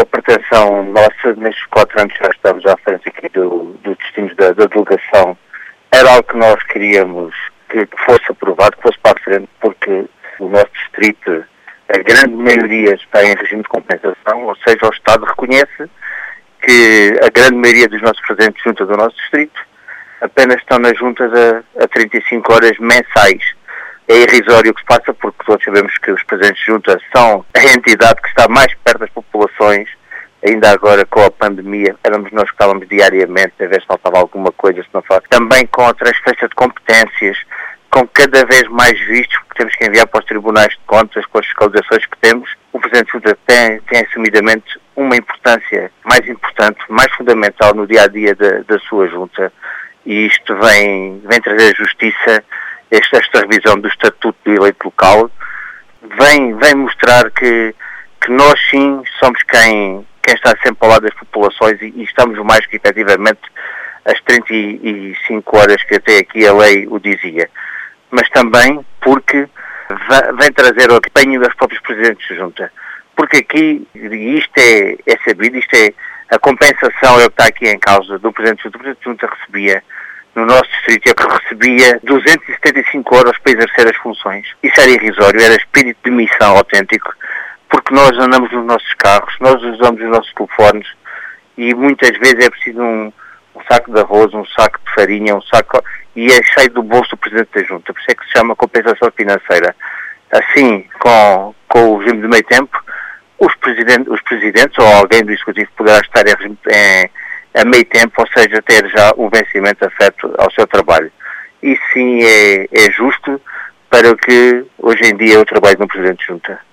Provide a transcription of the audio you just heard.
uma pretensão nossa, nestes 4 anos já estamos à frente aqui do destino da delegação. Era algo que nós queríamos que fosse aprovado, que fosse para a frente, porque o nosso distrito, a grande maioria está em regime de compensação, ou seja, o Estado reconhece que a grande maioria dos nossos presidentes de junta do nosso distrito apenas estão nas juntas a 35 horas mensais. É irrisório o que se passa, porque todos sabemos que os presidentes de junta são a entidade que está mais perto das populações. Ainda agora, com a pandemia, éramos nós que estávamos diariamente a ver se faltava alguma coisa, se não falta. Também com a transferência de competências, com cada vez mais vistos, porque temos que enviar para os tribunais de contas, com as fiscalizações que temos, o Presidente de Junta tem assumidamente uma importância mais importante, mais fundamental no dia-a-dia da sua Junta. E isto vem trazer justiça, esta revisão do Estatuto do Eleito Local, vem mostrar que nós sim somos quem está sempre ao lado das populações e estamos mais que efetivamente as 35 horas que até aqui a lei o dizia. Mas também porque vem trazer o empenho dos próprios presidentes de junta. Porque aqui, e isto é sabido, isto é a compensação é o que está aqui em causa do presidente de junta. O presidente de junta recebia, no nosso distrito, é que recebia 275 euros para exercer as funções. Isso era irrisório, era espírito de missão autêntico, porque nós andamos nos nossos carros, nós usamos os nossos telefones e muitas vezes é preciso um saco de arroz, um saco de farinha, e é cheio do bolso do Presidente da Junta. Por isso é que se chama compensação financeira. Assim, com o regime de meio tempo, os presidentes ou alguém do Executivo poderá estar a meio tempo, ou seja, ter já o vencimento afeto ao seu trabalho. Isso sim é justo para o que hoje em dia é o trabalho de um Presidente de Junta.